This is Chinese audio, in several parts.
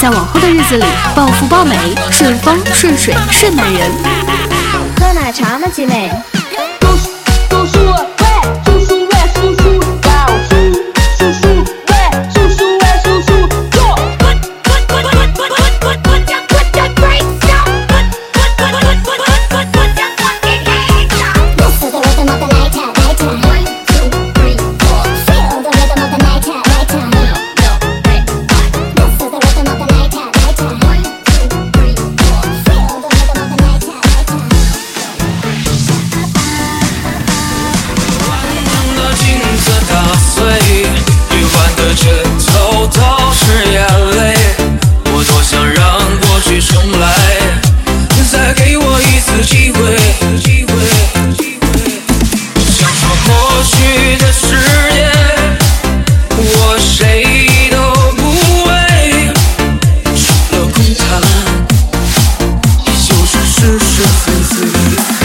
在往后的日子里暴富暴美，顺风顺水顺男人。 喝奶茶吗，姐妹？ 叔叔喂，叔叔喂，叔叔要叔叔喂，叔叔喂，叔叔哟。 枕头都是眼泪，我多想让过去重来，再给我一次机会。想说过去的时间，我谁都不为，除了空谈，也就是是是非非。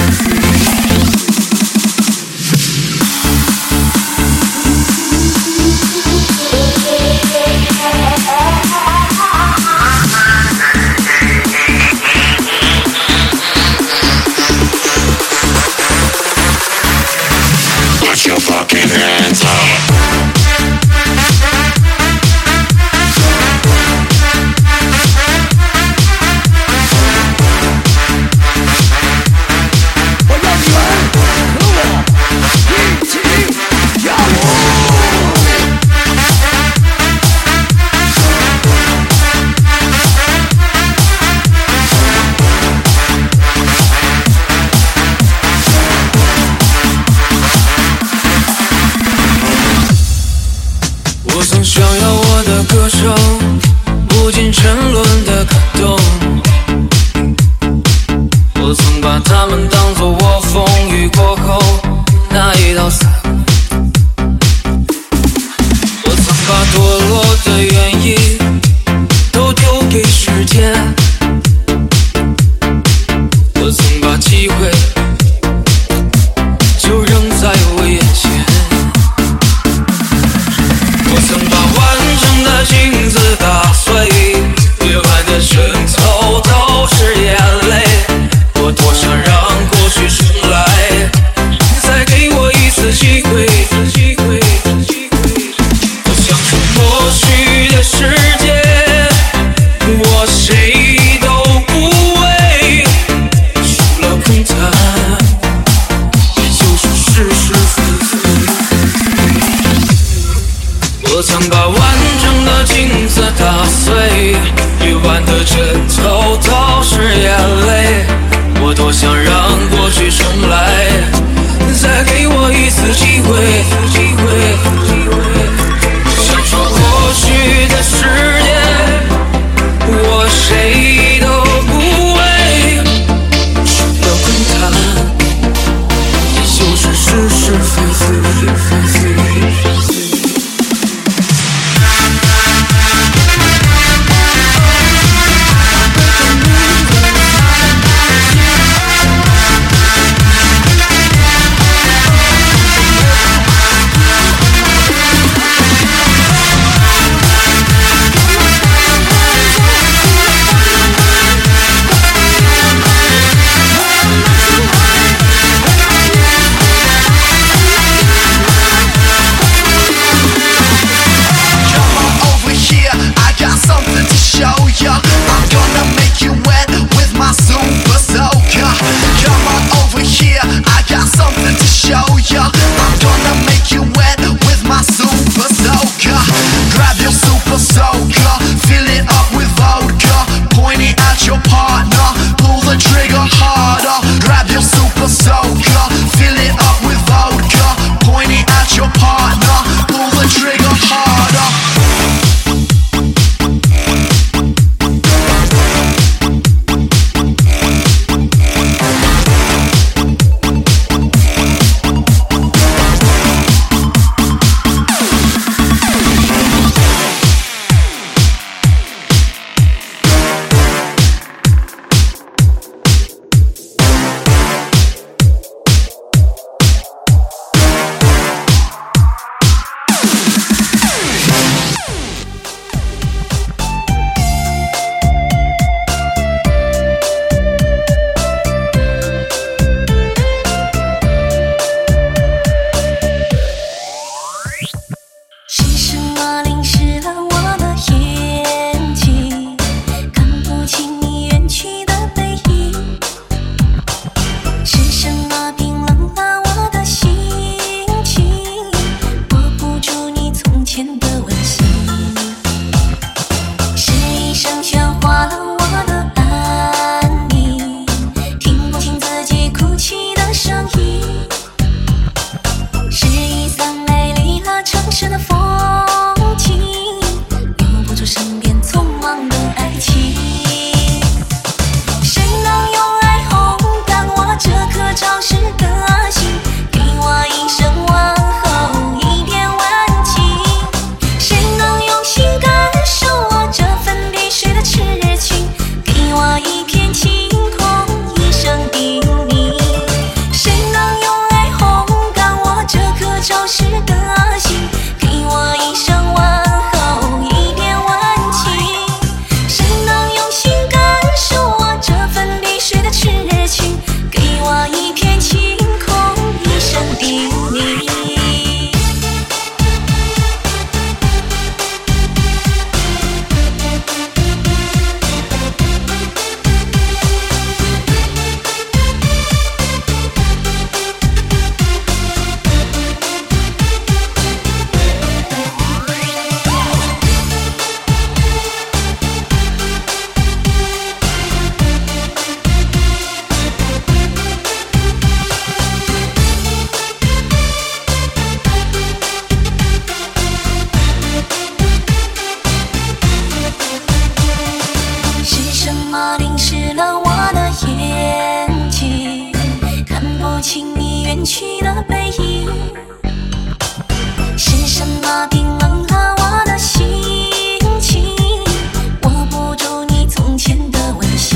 我曾想要我的歌声不尽沉沦的感动，我曾把它们当作我风雨过后那一道伞，我曾把堕落的原因都丢给时间，我曾把机会就扔在我眼前，我曾把完整的镜子打碎，夜晚的枕头都是眼泪，我多想让过去重来，再给我一次机会。我想说过去的时间，我谁都不为，除了空谈，也就是是是非非。我曾把完整的镜子打碎，夜晚的枕头都是眼泪，我多想让过去重来，再给我一次机会。想说过去的时间，我谁都不为，除了空谈，也就是是是非非。 远去的背影。是什么冰冷了我的心情？握不住你从前的温馨。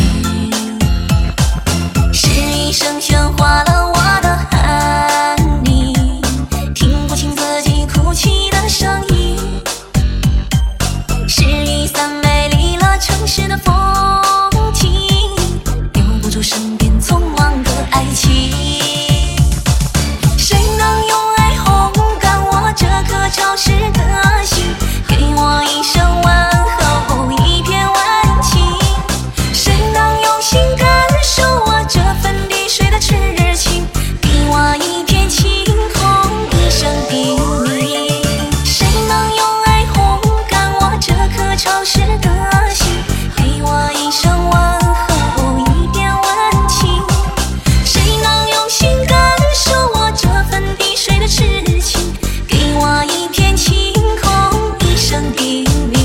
是一声喧哗了我的寒宁，听不清自己哭泣的声音。是雨伞美丽了城市的风景，留不住身边匆忙的爱情。谁能用爱烘干我这颗潮湿的心，给我一声问候，一片温情。谁能用心感受我这份滴水的痴情，给我一片晴空，一声叮咛。谁能用爱烘干我这颗潮湿的心，给我一声问候，一片温情。谁能用心感受我这份滴水的痴情，给我一片晴空，一声叮咛。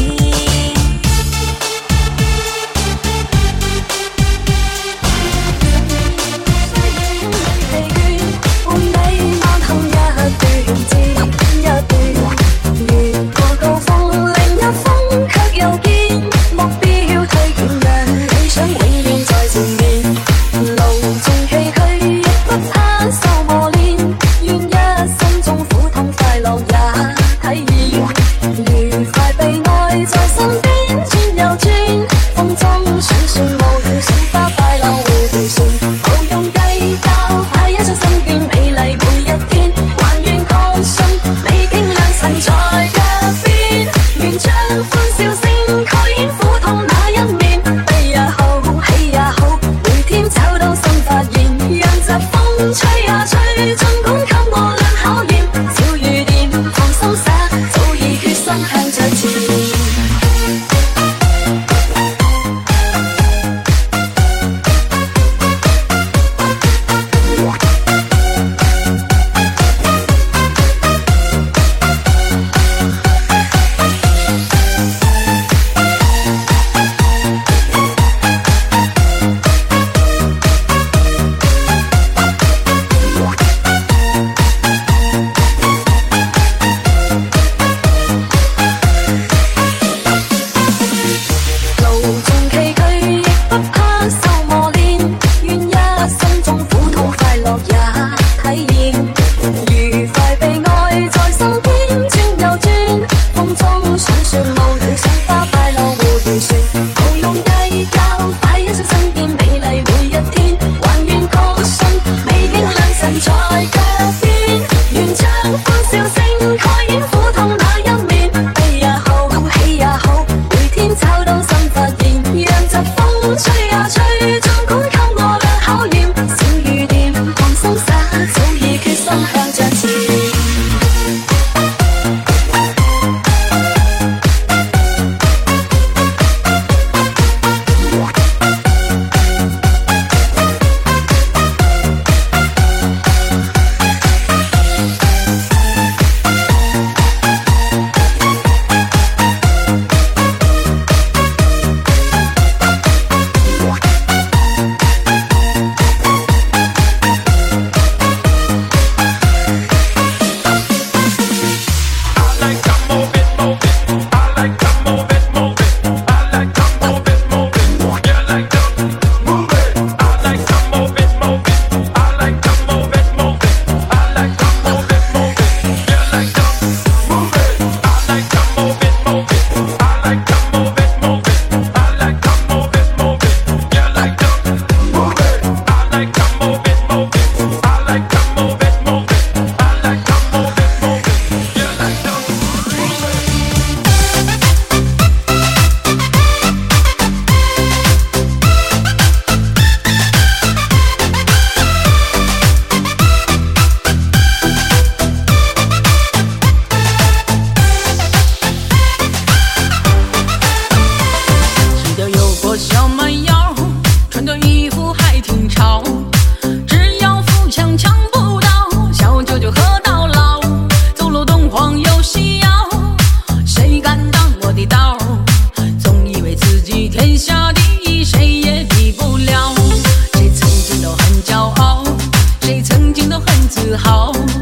半你晚空一段接一段，越過高峰另一峰卻又見目標推遠讓理想永遠在前面。路縱崎嶇亦不怕受磨練，願一生中苦痛快樂也體驗。愉快被愛在身邊轉又轉，風中旋旋無聊送花快樂會回旋，無用計較快一生身邊美麗每一天，還願確信美景良辰在腳邊，願將歡笑聲蓋掩苦痛那一面。悲也好，喜也好，每天找到新發現，讓疾風吹呀吹，儘管給我倆考驗。小雨點放心灑，早已決心向着前。路縱崎嶇亦不怕受磨練，願一生中苦痛快樂也體驗。愉快被愛在身邊轉又轉，風中旋旋無聊賞花快樂互回旋，無用計較快一生身邊美麗每一天，還願確信美景良辰在腳邊，願將歡笑聲蓋掩苦痛那一面。悲也好，喜也好，每天找到新發現，讓疾風吹呀吹，儘管給我倆考驗。小雨點放心灑， 自豪。